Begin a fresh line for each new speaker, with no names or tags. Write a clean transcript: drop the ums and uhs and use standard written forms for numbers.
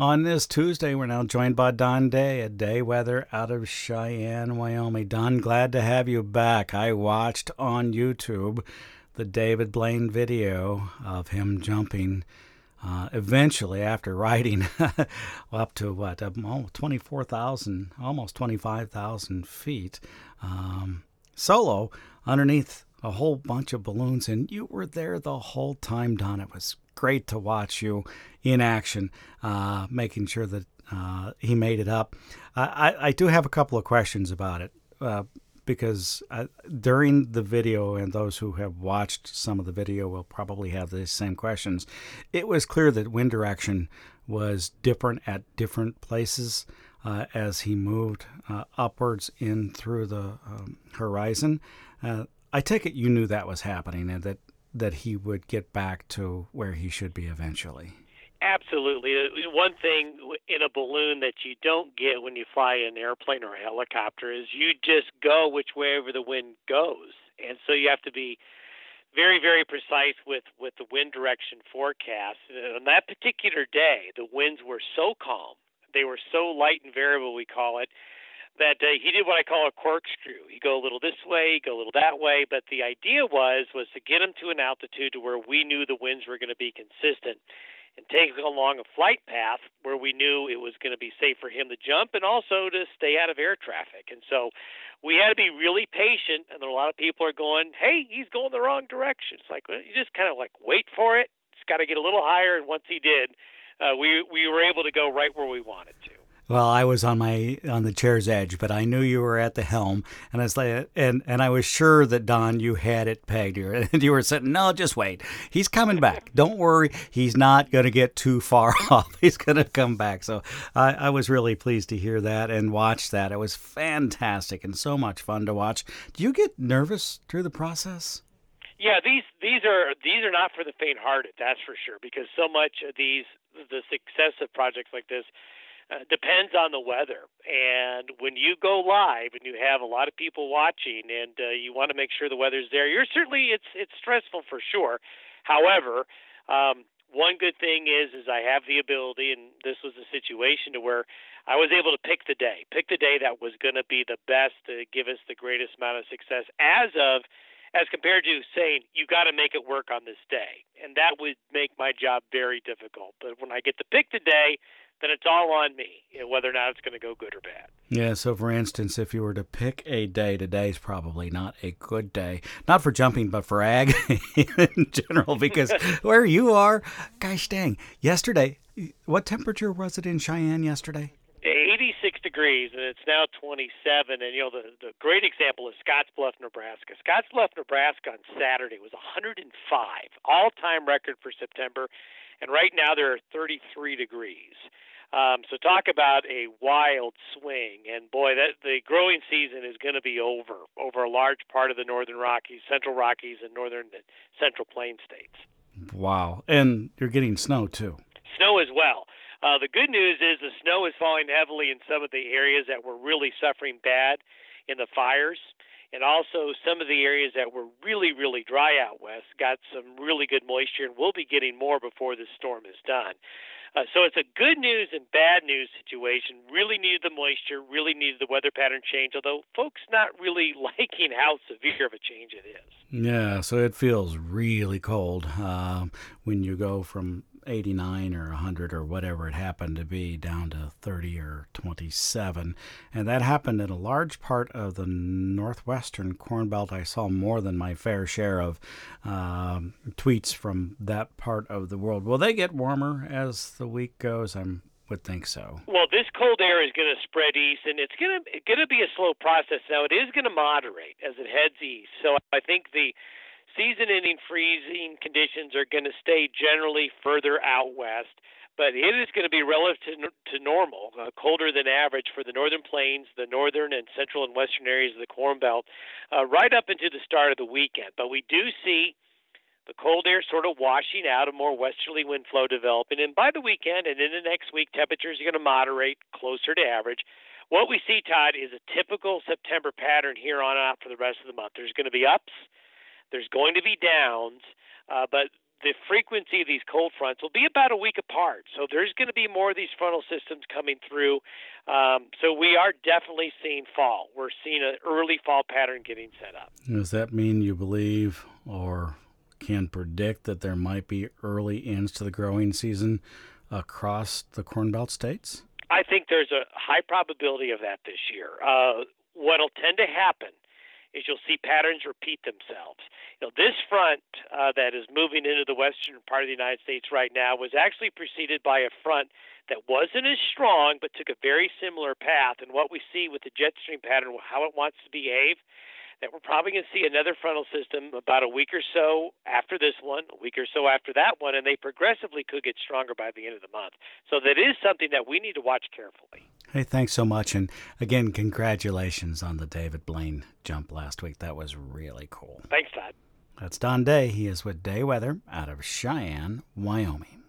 On this Tuesday, we're now joined by Don Day at Day Weather out of Cheyenne, Wyoming. Don, glad to have you back. I watched on YouTube the David Blaine video of him jumping eventually after riding up to 24,000, almost 25,000 feet solo underneath a whole bunch of balloons. And you were there the whole time, Don. It was great to watch you in action, making sure that he made it up. I do have a couple of questions about it because during the video, and those who have watched some of the video will probably have the same questions, it was clear that wind direction was different at different places as he moved upwards in through the horizon. I take it you knew that was happening and that he would get back to where he should be eventually.
Absolutely. One thing in a balloon that you don't get when you fly an airplane or a helicopter is you just go whichever the wind goes. And so you have to be very, very precise with the wind direction forecast. And on that particular day, the winds were so calm, they were so light and variable, we call it, that he did what I call a corkscrew. He'd go a little this way, go a little that way, but the idea was to get him to an altitude to where we knew the winds were going to be consistent and take him along a flight path where we knew it was going to be safe for him to jump and also to stay out of air traffic. And so we had to be really patient, and a lot of people are going, hey, he's going the wrong direction. It's like, well, you just kind of like wait for it. It's got to get a little higher, and once he did, we were able to go right where we wanted to.
Well, I was on the chair's edge, but I knew you were at the helm, and I was like, and I was sure that Don, you had it pegged here, and you were saying, no, just wait, he's coming back. Don't worry, he's not going to get too far off. He's going to come back. So I was really pleased to hear that and watch that. It was fantastic and so much fun to watch. Do you get nervous through the process?
Yeah, these are not for the faint-hearted, that's for sure, because so much of the success of projects like this depends on the weather. And when you go live and you have a lot of people watching and you want to make sure the weather's there, it's stressful for sure. However, one good thing is I have the ability, and this was a situation to where I was able to pick the day that was going to be the best to give us the greatest amount of success as compared to saying, you got to make it work on this day. And that would make my job very difficult. But when I get to pick the day, then it's all on me, whether or not it's going to go good or bad.
Yeah, so for instance, if you were to pick a day, today's probably not a good day. Not for jumping, but for ag in general, because where you are, gosh dang, yesterday, what temperature was it in Cheyenne yesterday?
86 degrees, and it's now 27. And, the great example is Scottsbluff, Nebraska. Scottsbluff, Nebraska on Saturday was 105, all-time record for September. And right now there are 33 degrees. So talk about a wild swing. And, boy, the growing season is going to be over a large part of the northern Rockies, central Rockies, and northern and central plain states.
Wow. And you're getting snow, too.
Snow as well. The good news is the snow is falling heavily in some of the areas that were really suffering bad in the fires. And also some of the areas that were really, really dry out west got some really good moisture, and we'll be getting more before this storm is done. So it's a good news and bad news situation. Really needed the moisture, really needed the weather pattern change, although folks not really liking how severe of a change it is.
Yeah, so it feels really cold when you go from 89 or 100 or whatever it happened to be down to 30 or 27. And that happened in a large part of the northwestern Corn Belt. I saw more than my fair share of tweets from that part of the world. Will they get warmer as the week goes? I would think so.
Well, this cold air is going to spread east, and it's going to be a slow process. Now, it is going to moderate as it heads east. So I think the season-ending freezing conditions are going to stay generally further out west, but it is going to be relative to normal, colder than average for the northern plains, the northern and central and western areas of the Corn Belt, right up into the start of the weekend. But we do see the cold air sort of washing out, a more westerly wind flow developing. And by the weekend and into next week, temperatures are going to moderate closer to average. What we see, Todd, is a typical September pattern here on out for the rest of the month. There's going to be ups, there's going to be downs, but the frequency of these cold fronts will be about a week apart. So there's going to be more of these frontal systems coming through. So we are definitely seeing fall. We're seeing an early fall pattern getting set up.
Does that mean you believe or can predict that there might be early ends to the growing season across the Corn Belt states?
I think there's a high probability of that this year. What'll tend to happen is you'll see patterns repeat themselves. This front that is moving into the western part of the United States right now was actually preceded by a front that wasn't as strong but took a very similar path. And what we see with the jet stream pattern, how it wants to behave, that we're probably going to see another frontal system about a week or so after this one, a week or so after that one, and they progressively could get stronger by the end of the month. So that is something that we need to watch carefully.
Hey, thanks so much. And again, congratulations on the David Blaine jump last week. That was really cool.
Thanks, Todd.
That's Don Day. He is with Day Weather out of Cheyenne, Wyoming.